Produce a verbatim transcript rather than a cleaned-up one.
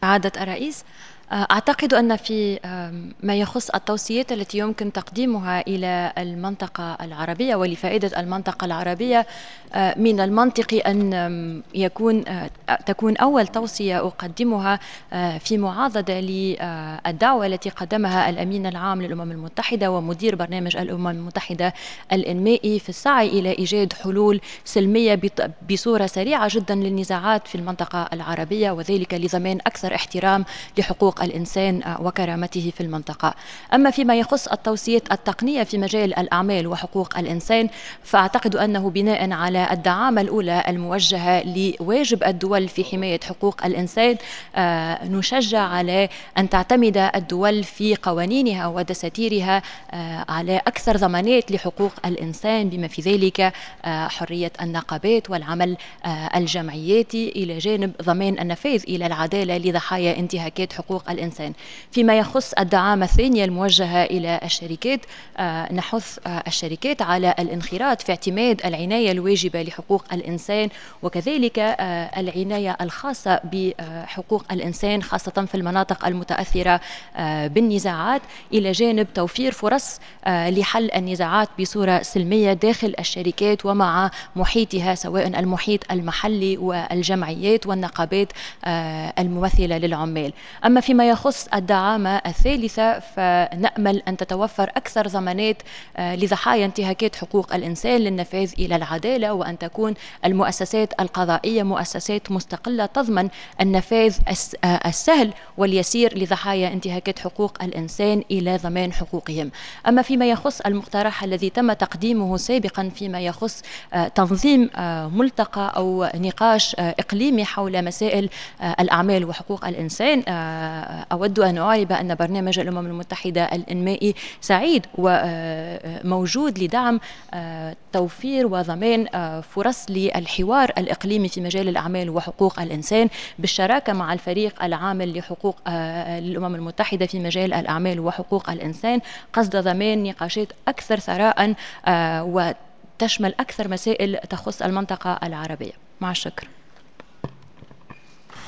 سعادة الرئيس، أعتقد أن في آم، ما يخص التوصيات التي يمكن تقديمها إلى المنطقة العربية ولفائدة المنطقة العربية، آه، من المنطقي أن آم، يكون آه، تكون أول توصية أقدمها آه، في معاضدة للدعوة التي قدمها الأمين العام للأمم المتحدة ومدير برنامج الأمم المتحدة الإنمائي في السعي إلى إيجاد حلول سلمية بط- بصورة سريعة جدا للنزاعات في المنطقة العربية، وذلك لضمان أكثر احترام لحقوق الإنسان آه، وكرامته في المنطقة. أما فيما يخص التوصيات التقنية في مجال الأعمال وحقوق الإنسان، فأعتقد أنه بناء على الدعامة الأولى الموجهة لواجب الدول في حماية حقوق الإنسان، آه، نشجع على أن تعتمد الدول في قوانينها ودساتيرها آه، على أكثر ضمانات لحقوق الإنسان، بما في ذلك آه، حرية النقابات والعمل آه، الجمعياتي، إلى جانب ضمان النفاذ إلى العدالة لضحايا انتهاكات حقوق الإنسان. فيما يخص الدعامة الثانية الموجهة إلى الشركات، آه، نحث آه، الشركات على الانخراط في اعتماد العناية الواجبة لحقوق الإنسان، وكذلك آه، العناية الخاصة بحقوق الإنسان خاصة في المناطق المتأثرة آه، بالنزاعات، إلى جانب توفير فرص آه، لحل النزاعات بصورة سلمية داخل الشركات ومع محيطها، سواء المحيط المحلي والجمعيات والنقابات آه، الممثلة للعمال. أما فيما يخص الدعامة الثالثة، فنأمل أن تتوفر أكثر ضمانات آه، لضحايا انتهاكات حقوق الإنسان للنفاذ إلى العدالة، وأن تكون المؤسسات القضائية مؤسسات مستقلة تضمن النفاذ الس- آه، السهل واليسير لضحايا انتهاكات حقوق الإنسان إلى ضمان حقوقهم. أما فيما يخص المقترح الذي تم تقديمه سابقا فيما يخص آه، تنظيم آه، ملتقى أو نقاش آه، إقليمي حول مسائل آه، الأعمال وحقوق الإنسان، آه، أود أن أعرب أن برنامج الأمم المتحدة الإنمائي سعيد وموجود لدعم آه، توفير وضمان آه، فرص للحوار الإقليمي في مجال الأعمال وحقوق الإنسان، بالشراكة مع الفريق العامل لحقوق آه، الأمم المتحدة في مجال الأعمال وحقوق الإنسان، قصد ضمان نقاشات أكثر ثراء آه، وتشمل أكثر مسائل تخص المنطقة العربية. مع الشكر.